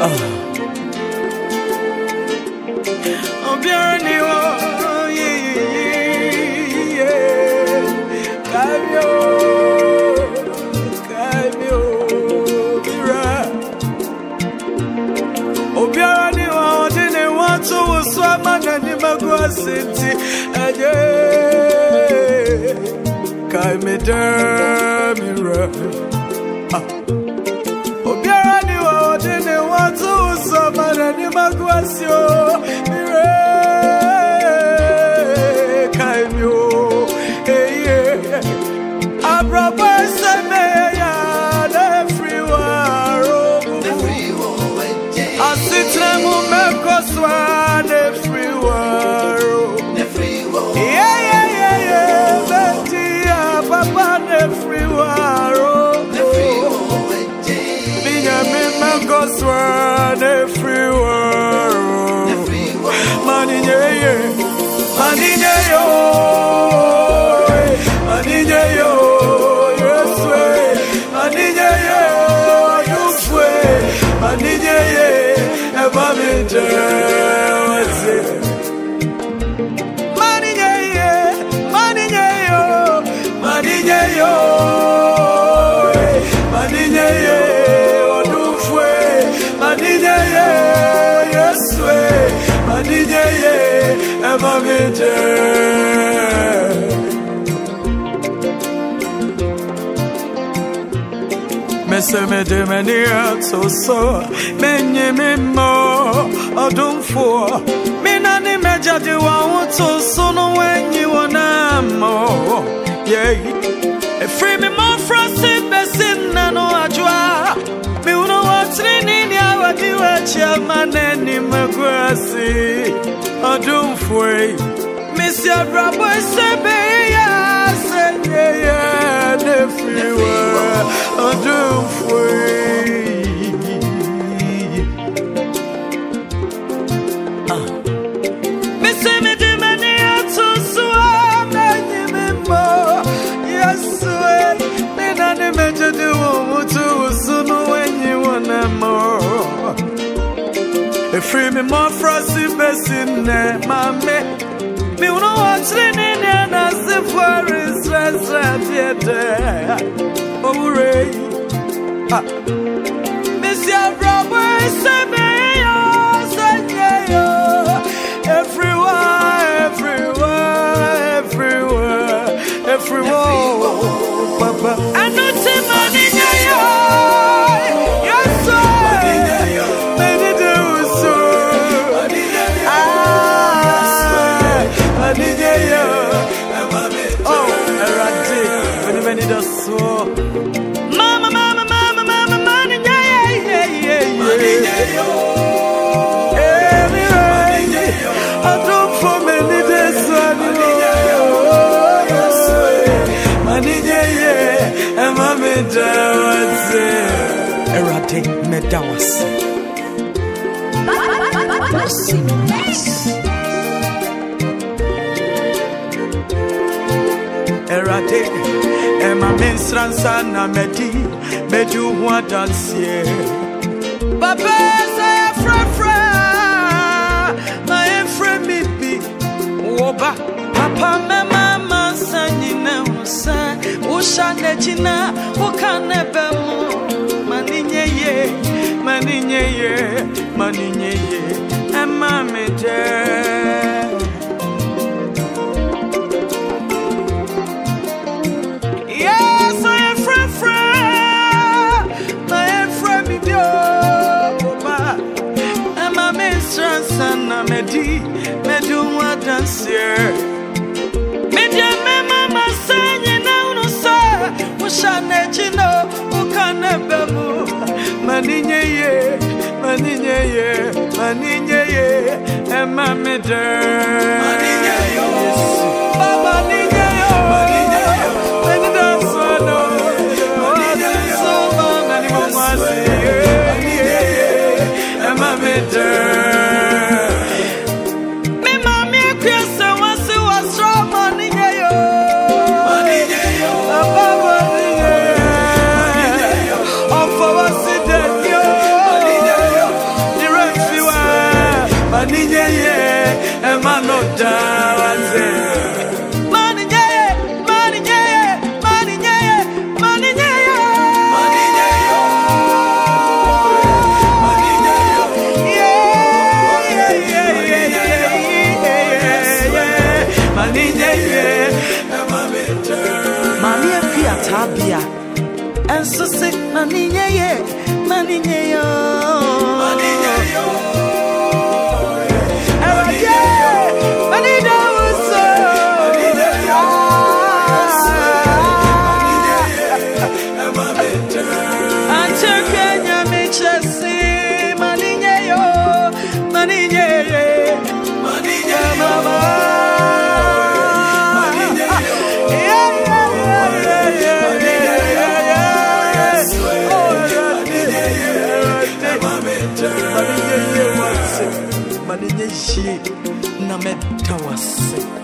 Sinti aye kai me damira obiara ni wa odene watu usomana ni magwasio mire kai myo abraba seme ya the free world asitremu mekoswa the free world. Swan everywhere, money yeah, money yeah, money yeah, yes way, money yeah, you way, money yeah, ever me money yeah, money yeah, money yeah, money yeah. Yes way, manije ye, ever meje. Mese me de meni so, menye me mo, odum fo. Mina ni meja di wa unto so no when you wanna mo. Yeah, free me more frosted besin na no ajwa. Me uno watrini ni awadi wachia maneni magrasi adum fwe Missy Abrabo sebe ya senye ya nefiwa adum fwe Missy me di mani atusua menyi mimo Yeswe nina ni meje di umutu usunu free me more frosty basin, mammy. Me no watch in as the forest as theater. Oh, Ray. Monsieur Robert, everywhere. Papa, I know money. Mama, money, yeah. I don't for many days, money, yeah. And mommy, Erate Medawas. Erate. Emma Minstransa na medu wa dansie. Papa say fra, my friend me be. Oba, papa me mama sanyi na usa. Usha nechina, ukane bemu. Maninye ye, Emma me de. Medu wa dansier. Media me mama sanye na unusa. Ushane chino ukane bemu. Maninye ye, Emma me de. Maninye yo, Baba ninye yo, Meni danso no, Maninye yo, Mani mwasi Emma me de. and so sick, Maninye, Maninye, Maninye, Maninye, Maninye,